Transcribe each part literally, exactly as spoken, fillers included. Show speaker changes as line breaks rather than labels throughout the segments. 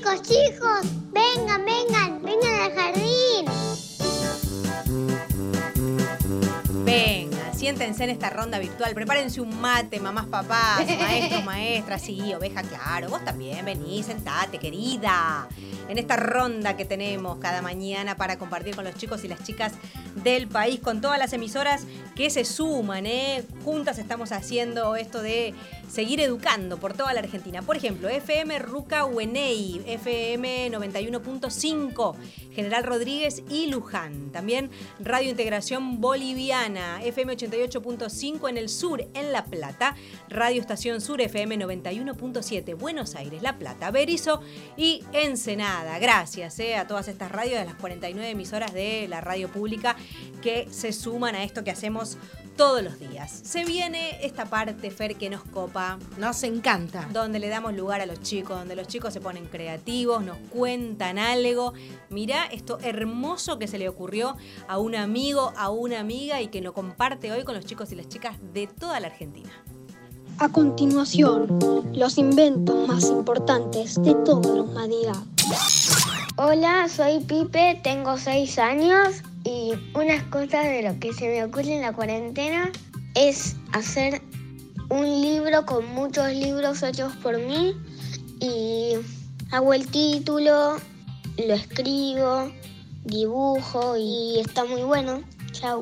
Chicos, chicos, vengan, vengan, vengan al jardín.
Venga, siéntense en esta ronda virtual, prepárense un mate, mamás, papás, maestros, maestras, sí, oveja, claro, vos también, vení, sentate, querida. En esta ronda que tenemos cada mañana para compartir con los chicos y las chicas del país, con todas las emisoras que se suman, ¿eh? Juntas estamos haciendo esto de seguir educando por toda la Argentina. Por ejemplo, F M Rucahuenei, F M noventa y uno punto cinco, General Rodríguez y Luján. También Radio Integración Boliviana, F M ochenta y ocho punto cinco en el sur, en La Plata. Radio Estación Sur, F M noventa y uno punto siete, Buenos Aires, La Plata, Berisso y Ensenada. Gracias eh, a todas estas radios, a las cuarenta y nueve emisoras de la radio pública que se suman a esto que hacemos todos los días. Se viene esta parte, Fer, que nos copa.
Nos encanta.
Donde le damos lugar a los chicos, donde los chicos se ponen creativos, nos cuentan algo. Mirá esto hermoso que se le ocurrió a un amigo, a una amiga y que lo comparte hoy con los chicos y las chicas de toda la Argentina.
A continuación, los inventos más importantes de toda la humanidad.
Hola, soy Pipe, tengo seis años y unas cosas de lo que se me ocurre en la cuarentena es hacer un libro con muchos libros hechos por mí y hago el título, lo escribo, dibujo y está muy bueno. Chau.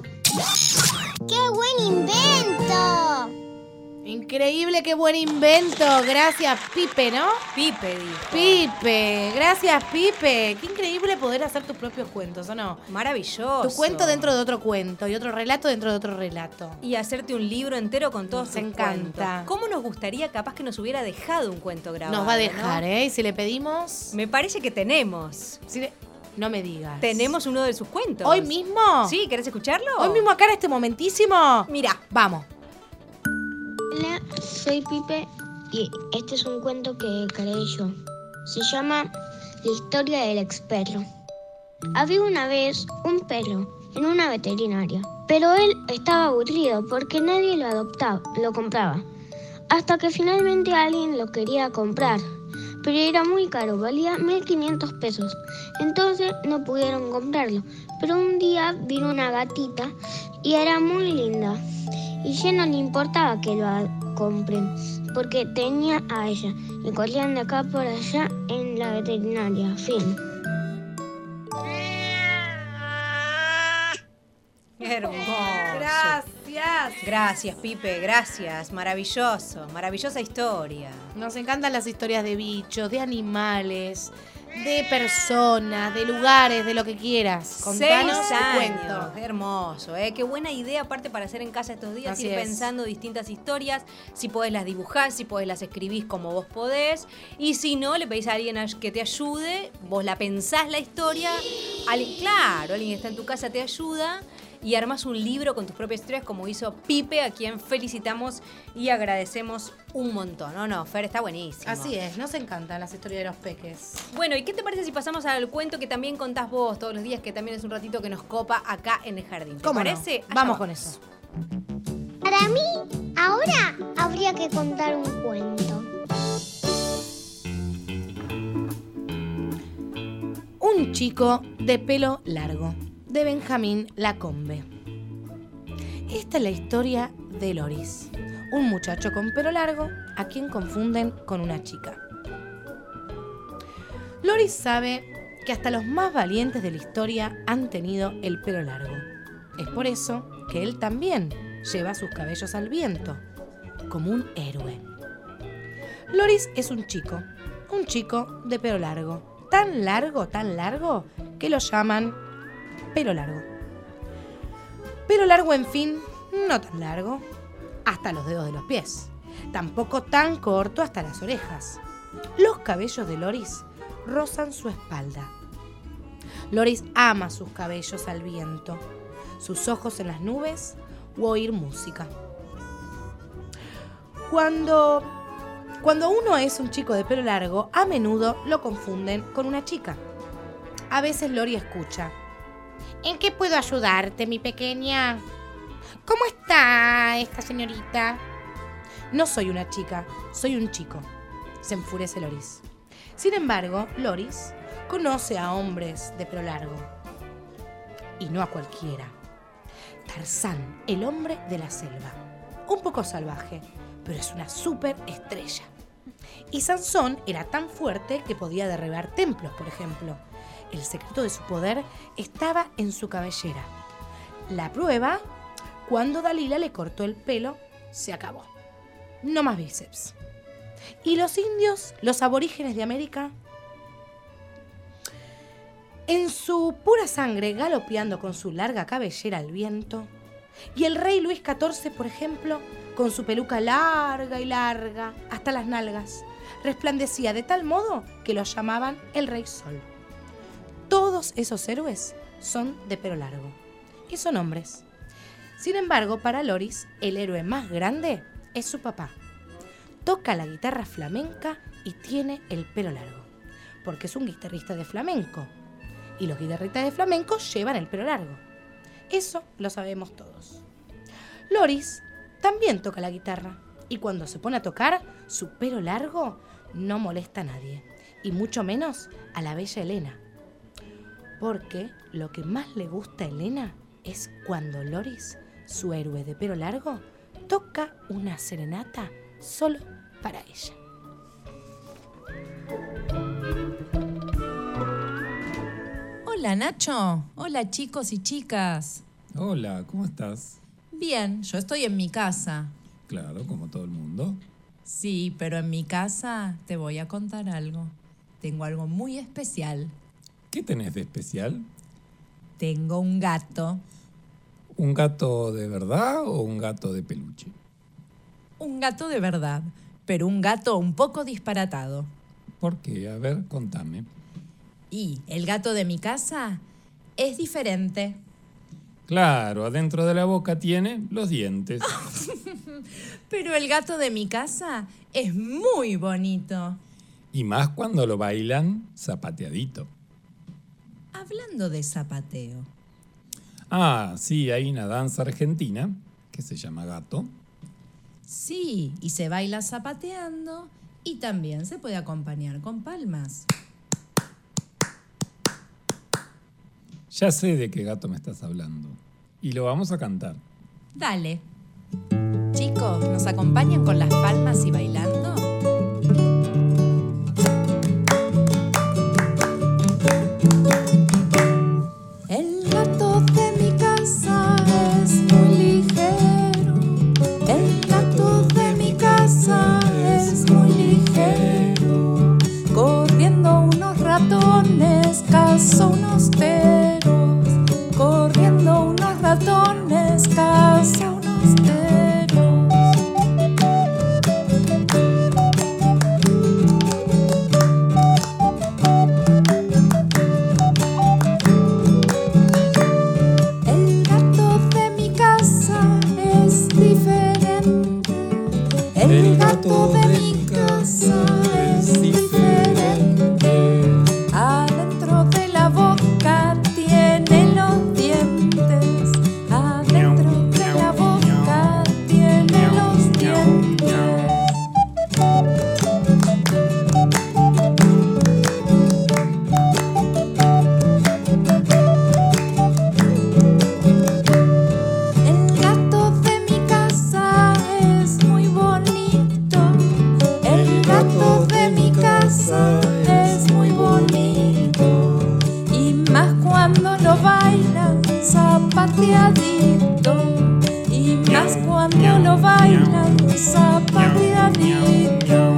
¡Qué buen invento!
Increíble, qué buen invento. Gracias, Pipe, ¿no?
Pipe, dijo.
Pipe, gracias, Pipe. Qué increíble poder hacer tus propios cuentos, ¿o no?
Maravilloso.
Tu cuento dentro de otro cuento y otro relato dentro de otro relato.
Y hacerte un libro entero con todos tus
cuentos. Nos encanta.
¿Cómo nos gustaría capaz que nos hubiera dejado un cuento grabado?
Nos va a dejar,
¿no?
¿eh? Y si le pedimos...
Me parece que tenemos.
Si le... No me digas.
Tenemos uno de sus cuentos.
¿Hoy mismo?
Sí, ¿querés escucharlo?
¿Hoy mismo acá en este momentísimo?
Mira,
vamos.
Hola, soy Pipe y este es un cuento que creé yo. Se llama La historia del ex perro. Había una vez un perro en una veterinaria, pero él estaba aburrido porque nadie lo adoptaba, lo compraba. Hasta que finalmente alguien lo quería comprar, pero era muy caro, valía mil quinientos pesos. Entonces no pudieron comprarlo, pero un día vino una gatita y era muy linda. Y ya no le importaba que lo compren, porque tenía a ella. Y corrían de acá por allá en la veterinaria. Fin.
hermoso.
Gracias.
Gracias, Pipe, gracias. Maravilloso, maravillosa historia.
Nos encantan las historias de bichos, de animales, de personas, de lugares, de lo que quieras. Contanos
Seis
tu
años.
cuento.
Hermoso, ¿eh? Qué buena idea aparte para hacer en casa estos días,
Así
ir
es.
pensando distintas historias, si podés las dibujar, si podés las escribís como vos podés, y si no, le pedís a alguien que te ayude, vos la pensás la historia, alguien, claro, alguien que está en tu casa te ayuda, y armás un libro con tus propias historias como hizo Pipe, a quien felicitamos y agradecemos un montón. No, no, Fer, está buenísimo.
Así es, nos encantan las historias de los peques.
Bueno, ¿y qué te parece si pasamos al cuento que también contás vos todos los días, que también es un ratito que nos copa acá en el jardín? ¿Te
¿Cómo no?
parece? Allá
Vamos con eso.
Para mí, ahora habría que contar un cuento.
Un chico de pelo largo, de Benjamín Lacombe. Esta es la historia de Loris, un muchacho con pelo largo a quien confunden con una chica. Loris sabe que hasta los más valientes de la historia han tenido el pelo largo. Es por eso que él también lleva sus cabellos al viento, como un héroe. Loris es un chico, un chico de pelo largo, tan largo, tan largo, que lo llaman pelo largo. Pelo largo, en fin, no tan largo, hasta los dedos de los pies. Tampoco tan corto hasta las orejas. Los cabellos de Loris rozan su espalda. Loris ama sus cabellos al viento, sus ojos en las nubes o oír música. Cuando, cuando uno es un chico de pelo largo, a menudo lo confunden con una chica. A veces Lori escucha: ¿en qué puedo ayudarte, mi pequeña? ¿Cómo está esta señorita? No soy una chica, soy un chico. Se enfurece Loris. Sin embargo, Loris conoce a hombres de pelo largo. Y no a cualquiera. Tarzán, el hombre de la selva. Un poco salvaje, pero es una superestrella. Y Sansón era tan fuerte que podía derribar templos, por ejemplo. El secreto de su poder estaba en su cabellera. La prueba, cuando Dalila le cortó el pelo, se acabó. No más bíceps. ¿Y los indios, los aborígenes de América? En su pura sangre, galopeando con su larga cabellera al viento. Y el rey Luis catorce, por ejemplo, con su peluca larga y larga, hasta las nalgas, resplandecía de tal modo que lo llamaban el Rey Sol. Todos esos héroes son de pelo largo y son hombres. Sin embargo, para Loris, el héroe más grande es su papá. Toca la guitarra flamenca y tiene el pelo largo, porque es un guitarrista de flamenco. Y los guitarristas de flamenco llevan el pelo largo. Eso lo sabemos todos. Loris también toca la guitarra y cuando se pone a tocar, su pelo largo no molesta a nadie, y mucho menos a la bella Helena. Porque lo que más le gusta a Helena es cuando Loris, su héroe de pelo largo, toca una serenata solo para ella.
Hola, Nacho. Hola, chicos y chicas.
Hola, ¿cómo estás?
Bien, yo estoy en mi casa.
Claro, como todo el mundo.
Sí, pero en mi casa te voy a contar algo. Tengo algo muy especial.
¿Qué tenés de especial?
Tengo un gato.
¿Un gato de verdad o un gato de peluche?
Un gato de verdad, pero un gato un poco disparatado.
¿Por qué? A ver, contame.
Y el gato de mi casa es diferente.
Claro, adentro de la boca tiene los dientes.
Pero el gato de mi casa es muy bonito.
Y más cuando lo bailan zapateadito.
Hablando de zapateo.
Ah, sí, hay una danza argentina que se llama gato.
Sí, y se baila zapateando y también se puede acompañar con palmas.
Ya sé de qué gato me estás hablando. Y lo vamos a cantar.
Dale. Chicos, ¿nos acompañan con las palmas y bailando? El gato de mi casa es muy ligero. El gato de mi casa es muy ligero. Corriendo unos ratones, cazó unos teros. Corriendo unos ratones, cazó unos teros. El gato de mi casa es diferente. El gato de mi casa es diferente. Adentro de la boca tiene los dientes. Adentro de la boca tiene los dientes. El gato de mi casa es muy bonito. El gato de mi casa es muy bonito. Y más cuando lo bailan zapateadito. Y más cuando lo bailan zapateadito.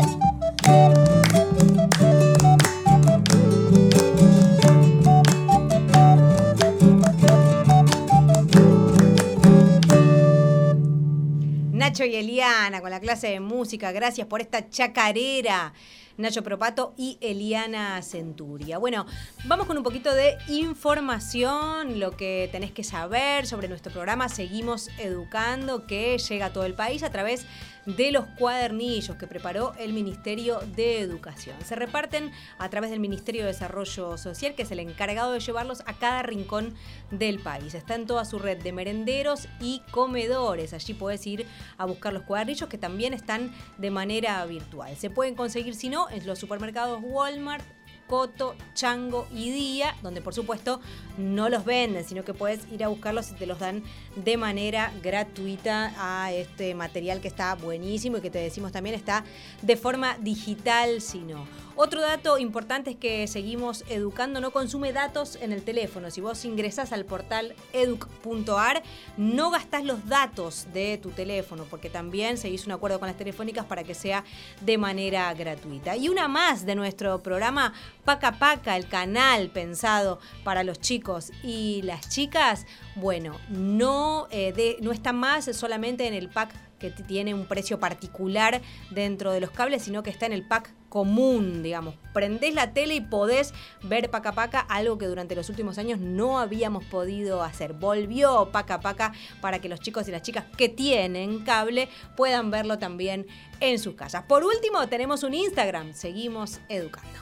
Nacho y Eliana con la clase de música. Gracias por esta chacarera. Nacho Propato y Eliana Centuria. Bueno, vamos con un poquito de información, lo que tenés que saber sobre nuestro programa Seguimos Educando, que llega a todo el país a través de los cuadernillos que preparó el Ministerio de Educación. Se reparten a través del Ministerio de Desarrollo Social, que es el encargado de llevarlos a cada rincón del país. Está en toda su red de merenderos y comedores. Allí podés ir a buscar los cuadernillos, que también están de manera virtual. Se pueden conseguir, si no, en los supermercados Walmart, Coto, Chango y Día, donde por supuesto no los venden, sino que puedes ir a buscarlos y te los dan de manera gratuita a este material que está buenísimo y que te decimos también está de forma digital, si no. Otro dato importante es que Seguimos Educando no consume datos en el teléfono. Si vos ingresás al portal educ punto ar, no gastás los datos de tu teléfono, porque también se hizo un acuerdo con las telefónicas para que sea de manera gratuita. Y una más de nuestro programa, Paca Paca, el canal pensado para los chicos y las chicas, bueno, no, eh, de, no está más solamente en el pack que tiene un precio particular dentro de los cables, sino que está en el pack común, digamos. Prendés la tele y podés ver Paca Paca, algo que durante los últimos años no habíamos podido hacer. Volvió Paca Paca para que los chicos y las chicas que tienen cable puedan verlo también en sus casas. Por último, tenemos un Instagram, Seguimos Educando.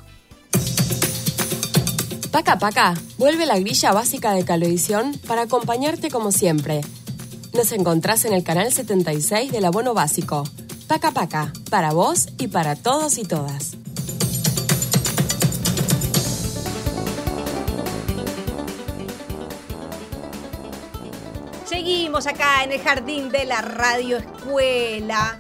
Paca Paca vuelve la grilla básica de Cablevisión para acompañarte como siempre. Nos encontrás en el canal setenta y seis del abono básico. Paca Paca, para vos y para todos y todas.
Seguimos acá en el jardín de la Radio Escuela.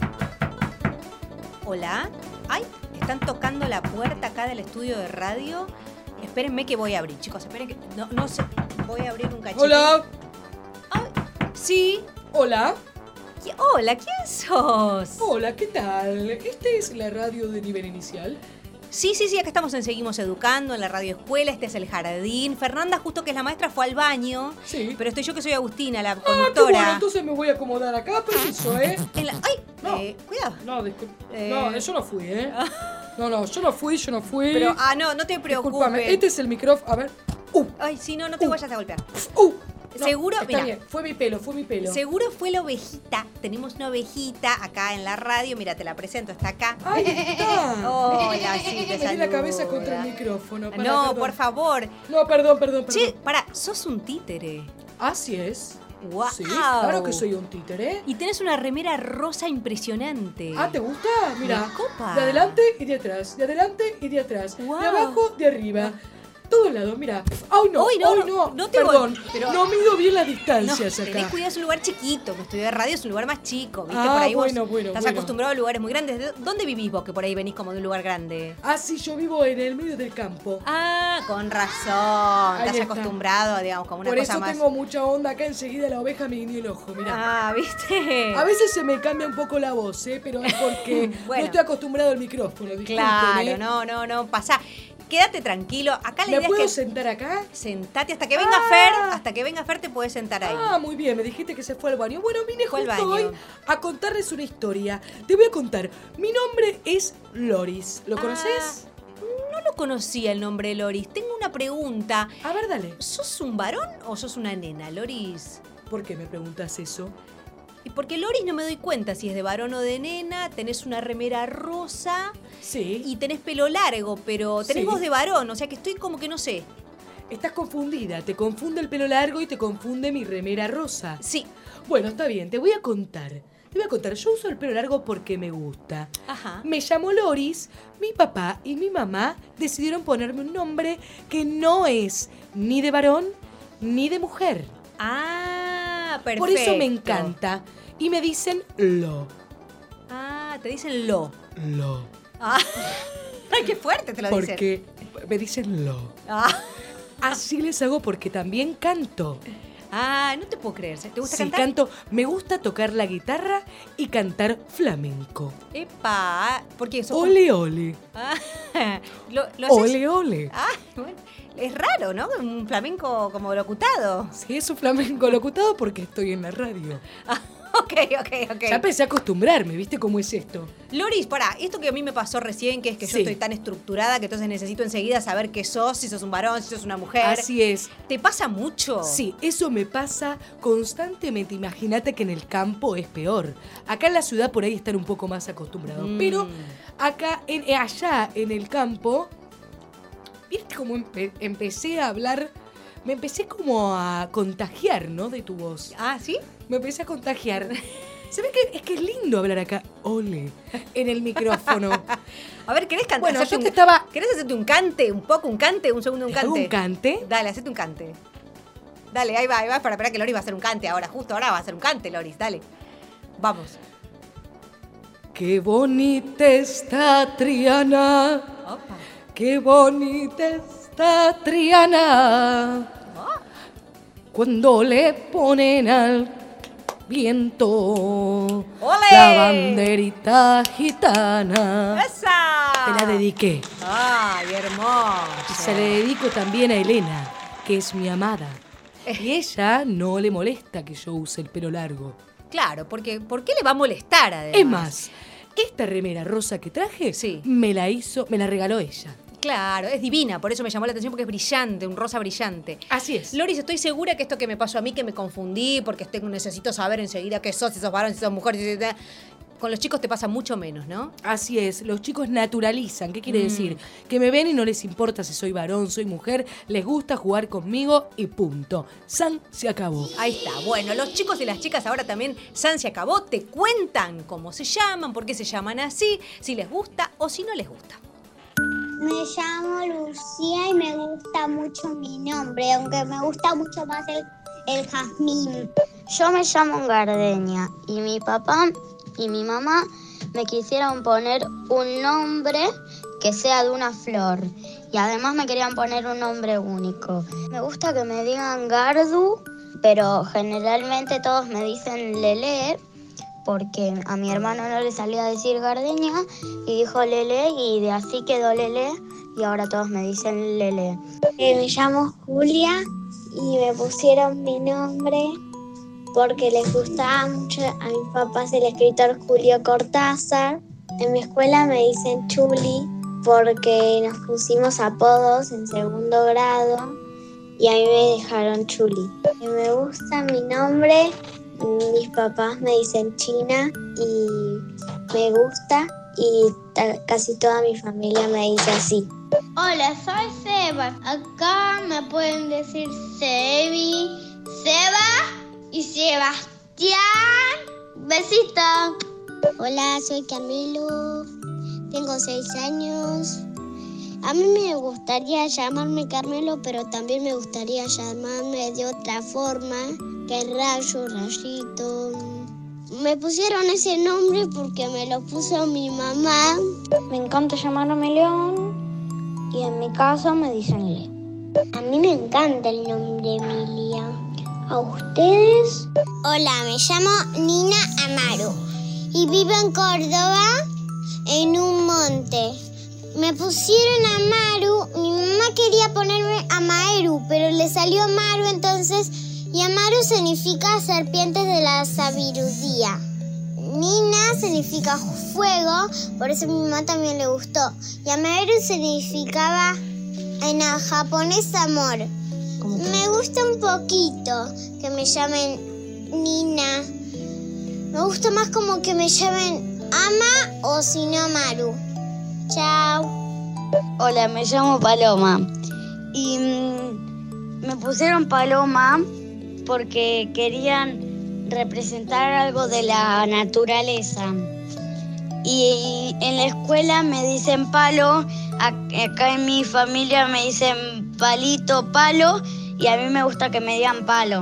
Hola. Ay, están tocando la puerta acá del estudio de radio. Espérenme que voy a abrir, chicos. Esperen que... No, no sé. Voy a abrir un cachito.
Hola.
Ay, sí.
Hola.
¿Qui- Hola, ¿quién sos?
Hola, ¿qué tal? ¿Esta es la radio de nivel inicial?
Sí, sí, sí, acá estamos en Seguimos Educando, en la Radio Escuela. Este es el jardín. Fernanda, justo que es la maestra, fue al baño.
Sí.
Pero estoy yo que soy Agustina, la
Ah, qué
conductora.
bueno, entonces me voy a acomodar acá, permiso, ¿eh?
En la... ¡Ay!
No.
Eh, cuidado.
No, disculpe.
Eh.
No, yo no fui, ¿eh? No, no, yo no fui, yo no fui.
Pero, ah, no, no te preocupes.
Discúlpame, este es el micrófono. A ver. Uh,
Ay, sí, no, no te
Uh.
vayas a golpear.
uh. No,
Seguro,
está
mira.
bien, fue mi pelo, fue mi pelo.
Seguro fue la ovejita. Tenemos una ovejita acá en la radio. Mira, te la presento, está acá.
¡Ahí está!
Hola, sí, te
Me di la cabeza
saluda.
contra el micrófono. Pará,
No,
perdón.
por favor.
No, perdón, perdón, perdón.
Che, pará, sos un títere.
Así es.
Guau.
Sí, claro que soy un títere.
Y tenés una remera rosa impresionante.
Ah, ¿te gusta? Mira,
Me copa.
de adelante y de atrás, de adelante y de atrás,
Guau.
de abajo, de arriba. Todos lados, mira. ¡Ay, no!
Uy, no,
¡Ay,
no,
no!
no te
Perdón,
vol- pero-
no mido bien las
No,
distancias
tenés
acá.
cuidado, es un lugar chiquito. Que estudio de radio es un lugar más chico, ¿viste?
Ah,
por ahí
bueno,
vos
bueno,
estás
bueno.
acostumbrado a lugares muy grandes. ¿De ¿Dónde vivís vos, que por ahí venís como de un lugar grande?
Ah, sí, yo vivo en el medio del campo.
Ah, con razón.
Ahí
Estás
está.
acostumbrado, digamos, como una
Por
cosa
eso
más...
tengo mucha onda acá, enseguida la oveja me guiñó el ojo, mirá.
Ah, ¿viste?
A veces se me cambia un poco la voz, ¿eh? Pero es porque
Bueno.
no estoy acostumbrado al micrófono, disculpen,
Claro,
¿eh?
no, no, no, pasá. Quédate tranquilo. Acá la
¿Me
idea
puedo
es que
sentar acá?
sentate hasta que venga
Ah.
Fer, hasta que venga Fer te puedes sentar ahí.
Ah, muy bien, me dijiste que se fue al baño. Bueno, vine
Fue al
justo
baño.
hoy a contarles una historia. Te voy a contar. Mi nombre es Loris. ¿Lo
Ah.
conoces?
No lo conocía el nombre de Loris. Tengo una pregunta.
A ver, dale.
¿Sos un varón o sos una nena, Loris?
¿Por qué me preguntas eso?
Y porque Loris no me doy cuenta si es de varón o de nena. Tenés una remera rosa
Sí.
y tenés pelo largo, pero tenés
Sí.
voz de varón. O sea que estoy como que no sé.
Estás confundida. Te confunde el pelo largo y te confunde mi remera rosa.
Sí.
Bueno, está bien. Te voy a contar. Te voy a contar. Yo uso el pelo largo porque me gusta.
Ajá.
Me llamo Loris. Mi papá y mi mamá decidieron ponerme un nombre que no es ni de varón ni de mujer.
Ah, perfecto.
Por eso me encanta. Y me dicen Lo.
Ah, te dicen lo.
Lo.
Ah. Ay, qué fuerte te lo dicen.
Porque me dicen Lo.
Ah.
Así les hago porque también canto.
Ah, no te puedo creer. ¿Te gusta
Sí,
cantar?
canto. Me gusta tocar la guitarra y cantar flamenco.
Epa, porque sos...
Ole, ole.
Ah, lo, lo haces-
Ole, ole.
Ah, bueno, es raro, ¿no? Un flamenco como locutado.
Sí, es un flamenco locutado porque estoy en la radio.
Ok, ok, ok.
Ya empecé a acostumbrarme, ¿viste cómo es esto?
Loris, pará, esto que a mí me pasó recién, que es que yo
Sí.
estoy tan estructurada que entonces necesito enseguida saber qué sos, si sos un varón, si sos una mujer.
Así es.
¿Te pasa mucho?
Sí, eso me pasa constantemente. Imagínate que en el campo es peor. Acá en la ciudad por ahí están un poco más acostumbrados.
Mm.
Pero acá, en, eh, allá en el campo, ¿viste cómo empe- empecé a hablar? Me empecé como a contagiar, ¿no? De tu voz.
Ah, ¿sí?
Me empecé a contagiar. Se ve que es que es lindo hablar acá, ole, en el micrófono.
A ver, ¿querés cantar?
Bueno,
hacerte
yo te
un-
estaba-
¿Querés hacerte un cante? ¿Un poco un cante? ¿Un segundo un
¿Te hago
cante?
un cante?
Dale, hacete un cante. Dale, ahí va, ahí va. Para esperar que Loris va a hacer un cante ahora. Justo ahora va a hacer un cante, Loris. Dale. Vamos.
Qué bonita está Triana.
Opa.
Qué bonita está Triana. Cuando le ponen al viento
¡Ole!
la banderita gitana.
¡Esa!
Te la dediqué.
¡Ay, hermoso!
Y se le dedico también a Elena, que es mi amada. Y ella no le molesta que yo use el pelo largo.
Claro, porque ¿por qué le va a molestar además?
Es más, esta remera rosa que traje,
Sí.
me la hizo, me la regaló ella.
Claro, es divina, por eso me llamó la atención porque es brillante, un rosa brillante.
Así es.
Loris, estoy segura que esto que me pasó a mí, que me confundí, porque tengo, necesito saber enseguida qué sos, si sos varón, si sos mujer, si sos... Con los chicos te pasa mucho menos, ¿no?
Así es, los chicos naturalizan. ¿Qué quiere
Mm.
decir? Que me ven y no les importa si soy varón, soy mujer, les gusta jugar conmigo y punto. San se acabó.
Ahí está. Bueno, los chicos y las chicas ahora también, San se acabó, te cuentan cómo se llaman, por qué se llaman así, si les gusta o si no les gusta.
Me llamo Lucía y me gusta mucho mi nombre, aunque me gusta mucho más el, el jazmín.
Yo me llamo Gardenia y mi papá y mi mamá me quisieron poner un nombre que sea de una flor y además me querían poner un nombre único. Me gusta que me digan Gardu, pero generalmente todos me dicen Lele porque a mi hermano no le salía a decir Gardenia y dijo Lele y de así quedó Lele y ahora todos me dicen Lele.
Eh, me llamo Julia y me pusieron mi nombre porque les gustaba mucho a mis papás el escritor Julio Cortázar. En mi escuela me dicen Chuli porque nos pusimos apodos en segundo grado y a mí me dejaron Chuli. Y me gusta mi nombre, mis papás me dicen China y me gusta y ta- casi toda mi familia me dice así.
Hola, soy Seba. Acá me pueden decir Sebi, Seba y Sebastián. Besito.
Hola, soy Camilo, tengo seis años. A mí me gustaría llamarme Carmelo, pero también me gustaría llamarme de otra forma, que Rayo, Rayito. Me pusieron ese nombre porque me lo puso mi mamá. Me encanta llamarme León y en mi caso me dicen Le. A mí me encanta el nombre Emilia. ¿A ustedes? Hola, me llamo Nina Amaru y vivo en Córdoba, en un monte. Me pusieron Amaru, mi mamá quería ponerme Amaeru, pero le salió Amaru entonces, y Amaru significa serpientes de la sabiduría. Nina significa fuego, por eso a mi mamá también le gustó. Y Amaeru significaba en japonés amor. Me gusta un poquito que me llamen Nina. Me gusta más como que me llamen Ama o si no Maru. Chao.
Hola, me llamo Paloma y mm, me pusieron Paloma porque querían representar algo de la naturaleza. Y en la escuela me dicen Palo, ac- acá en mi familia me dicen Palito, Palo y a mí me gusta que me digan Palo.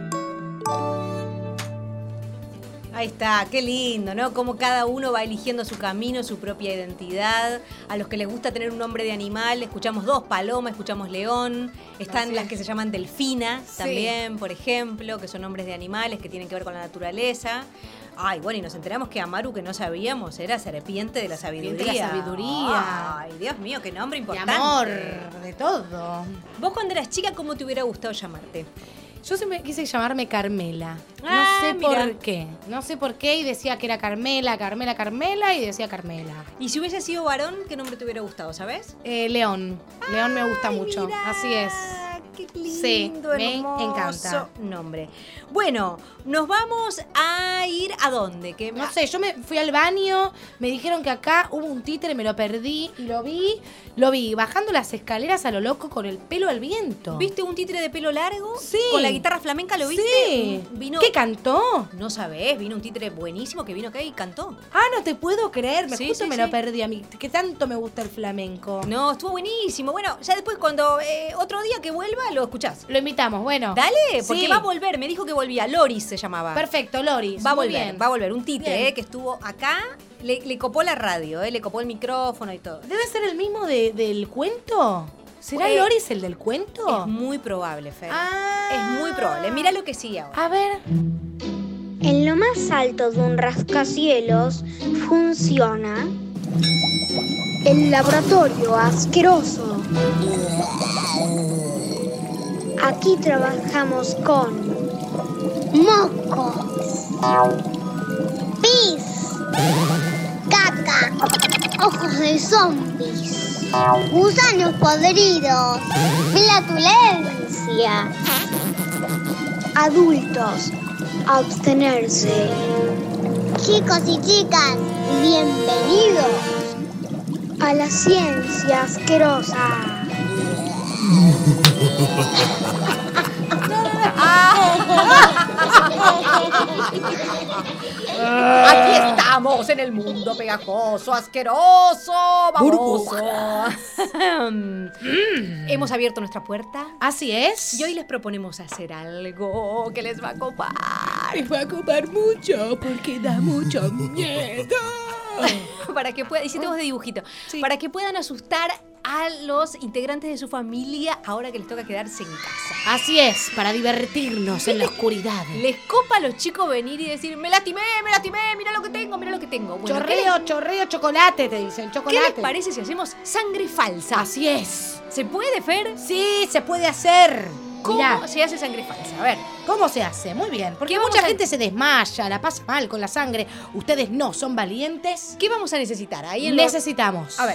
Ahí está, qué lindo, ¿no? Cómo cada uno va eligiendo su camino, su propia identidad. A los que les gusta tener un nombre de animal, escuchamos dos, Paloma, escuchamos León. Están
Así
las
es.
que se llaman Delfina
Sí.
también, por ejemplo, que son nombres de animales que tienen que ver con la naturaleza. Ay, bueno, y nos enteramos que Amaru, que no sabíamos, era serpiente de la sabiduría.
Serpiente de la sabiduría.
Ay, Dios mío, qué nombre
De
importante.
amor, de todo.
Vos cuando eras chica, ¿cómo te hubiera gustado llamarte?
Yo siempre quise llamarme Carmela. No
Ah,
sé
mira.
por qué. No sé por qué y decía que era Carmela, Carmela, Carmela y decía Carmela.
Y si hubiese sido varón, ¿qué nombre te hubiera gustado, sabes?
Eh, León. León me gusta mucho.
Mirá,
Así es.
Qué lindo,
Sí, me
hermoso
encanta.
nombre. Bueno, nos vamos a ir a dónde? Que
No sé, yo me fui al baño, me dijeron que acá hubo un títere, me lo perdí y lo vi, lo vi bajando las escaleras a lo loco con el pelo al viento.
¿Viste un títere de pelo largo?
Sí.
¿Con la guitarra flamenca lo viste?
Sí.
Vino,
¿Qué cantó?
No sabés, vino un títere buenísimo que vino acá y cantó.
Ah, no te puedo creer, me
Sí,
justo
sí,
me
sí.
lo perdí a mí, que tanto me gusta el flamenco.
No, estuvo buenísimo. Bueno, ya después cuando eh, otro día que vuelva lo escuchás.
Lo invitamos, bueno.
Dale, porque
Sí.
va a volver. Me dijo que volvía. Loris se llamaba.
Perfecto, Loris.
Va a
muy
volver,
bien.
va a volver. Un tite,
Bien.
eh, que estuvo acá. Le, le copó la radio, eh, le copó el micrófono y todo.
¿Debe ser el mismo de- del cuento? ¿Será
Eh,
Loris el del cuento?
Es muy probable, Fer.
Ah.
Es muy probable. Mira lo que sigue ahora.
A ver.
En lo más alto de un rascacielos funciona
El laboratorio asqueroso.
Aquí trabajamos con
Mocos. Pis. Caca. Ojos de zombies. Gusanos podridos. Flatulencia.
Adultos, abstenerse.
Chicos y chicas, bienvenidos.
A la ciencia asquerosa.
Aquí estamos en el mundo pegajoso, asqueroso, baboso. Hemos abierto nuestra puerta
Así es.
y hoy les proponemos hacer algo que les va a copar.
Me va a comer mucho porque da mucho miedo.
Para que puedan, hiciste voz de dibujito, para que puedan asustar a los integrantes de su familia ahora que les toca quedarse en casa.
Así es, para divertirnos en la oscuridad.
Les copa a los chicos venir y decir, me lastimé, me lastimé, mira lo que tengo, mira lo que tengo. Bueno, ¿qué les-
chorreo, chorreo, chocolate, te dicen,
¿Qué
chocolate.
les parece si hacemos sangre falsa?
Así es.
¿Se puede, Fer?
Sí, se puede hacer.
¿Cómo
Mirá,
se hace sangre falsa? A ver.
¿cómo se hace? Muy bien. Porque
¿Qué
mucha
vamos a-
gente se desmaya, la pasa mal con la sangre. Ustedes no, son valientes.
¿Qué vamos a necesitar? Ahí en lo-
Necesitamos.
A ver.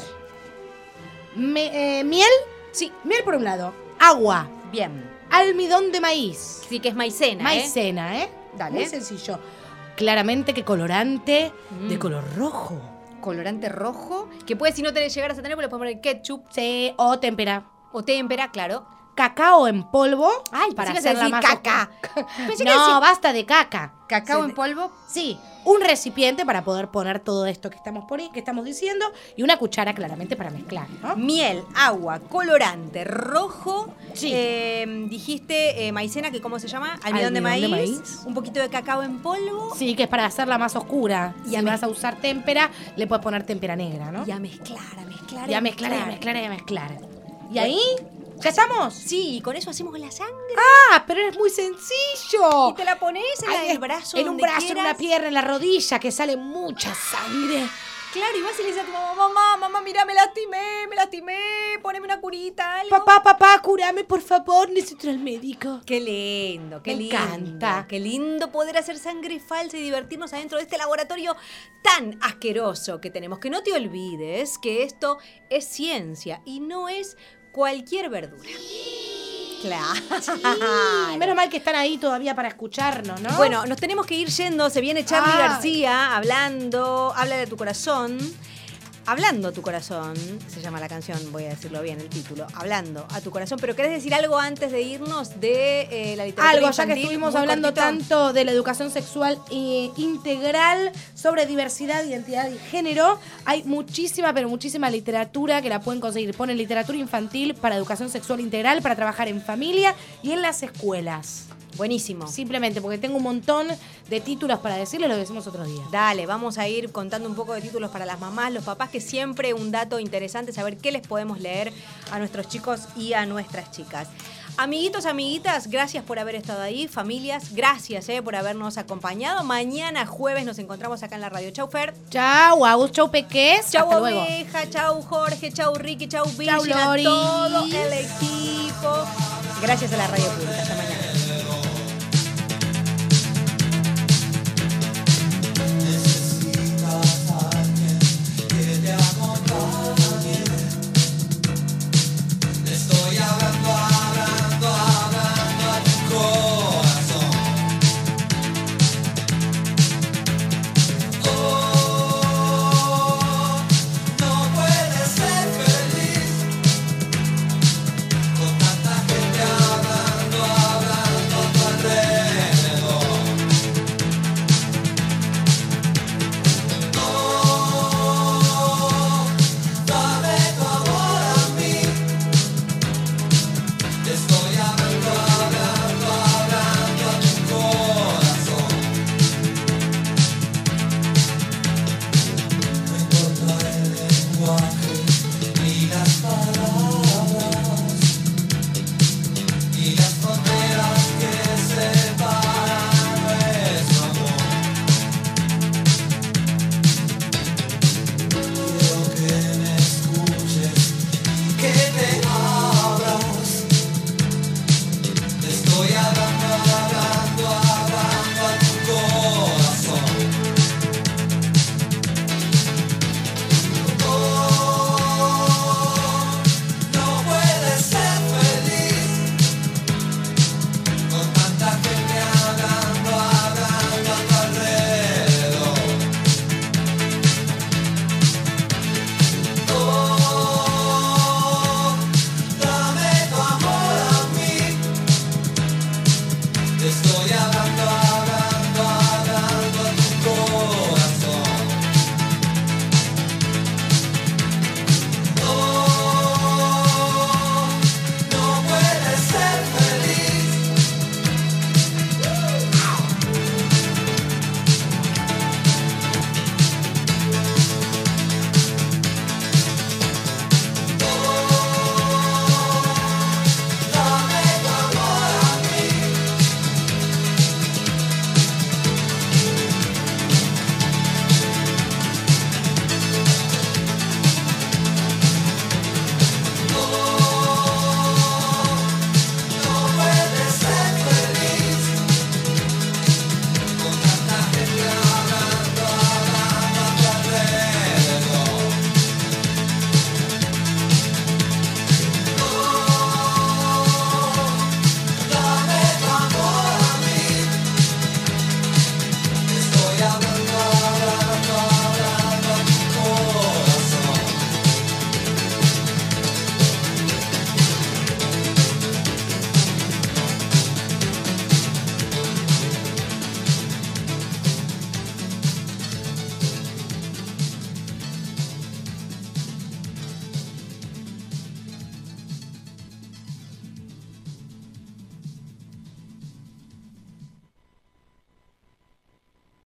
Me- eh, miel.
Sí.
Miel por un lado. Agua.
Bien.
Almidón de maíz.
Sí, que es maicena, ¿eh?
Maicena, ¿eh?
Dale.
Muy sencillo. Claramente que colorante
Mm.
de color rojo.
Colorante rojo. Que puede, si no te llegaras a tener, pues le podemos poner ketchup
Sí, o témpera.
o témpera, claro.
Cacao en polvo.
Ay,
para
pensé que ibas a
hacerla
decir
más
caca. Pensé que
No,
decir
basta de caca.
cacao
Se-
en polvo.
Sí, un recipiente para poder poner todo esto que estamos, poni- que estamos diciendo y una cuchara claramente para mezclar, ¿no?
Miel, agua, colorante, rojo.
Sí.
Eh, dijiste eh, maicena, que ¿cómo se llama? Almidón, de,
Almidón
maíz,
de maíz.
Un poquito de cacao en polvo.
Sí, que es para hacerla más oscura.
Y
Si
a
vas a usar témpera, le puedes poner témpera negra, ¿no?
Y a mezclar, a mezclar.
Y a mezclar, y a mezclar, y a mezclar. ¿Y ahí? ¿Ya estamos?
Sí, y con eso hacemos la sangre.
Ah, pero es muy sencillo.
Y te la pones en
Ahí
el
es-
brazo.
En un
donde
brazo, en
quieras.
una pierna, en la rodilla, que sale mucha sangre.
Claro, y vas y le dices a tu mamá, mamá, mamá, mira, me lastimé, me lastimé, poneme una curita, algo.
Papá, papá, curame, por favor, necesito ir al médico.
Qué lindo, qué
Me
lindo.
encanta.
Qué lindo poder hacer sangre falsa y divertirnos adentro de este laboratorio tan asqueroso que tenemos. Que no te olvides que esto es ciencia y no es cualquier verdura. Claro.
Menos mal que están ahí todavía para escucharnos, ¿no?
Bueno, nos tenemos que ir yendo. Se viene Charlie
Ay.
García hablando, habla de tu corazón. Hablando a tu corazón, se llama la canción, voy a decirlo bien, el título. Hablando a tu corazón. Pero ¿querés decir algo antes de irnos de eh, la literatura
algo, ya que
infantil?
estuvimos
Muy
hablando
cortito.
tanto de la educación sexual eh, integral, sobre diversidad, identidad y género, hay muchísima, pero muchísima literatura que la pueden conseguir. Ponen literatura infantil para educación sexual integral, para trabajar en familia y en las escuelas.
Buenísimo.
Simplemente porque tengo un montón de títulos para decirles, lo decimos otro día.
Dale, vamos a ir contando un poco de títulos para las mamás, los papás, que siempre un dato interesante saber qué les podemos leer a nuestros chicos y a nuestras chicas. Amiguitos, amiguitas, gracias por haber estado ahí. Familias, gracias eh, por habernos acompañado. Mañana jueves nos encontramos acá en la radio. Chau, Fer.
Chau, Agus, chau, Peques.
Chau,
Hasta luego.
Oveja. Chau, Jorge. Chau, Ricky. Chau, Virgin.
Chau,
A
Lori.
todo el equipo. Gracias a la radio pública. Hasta mañana.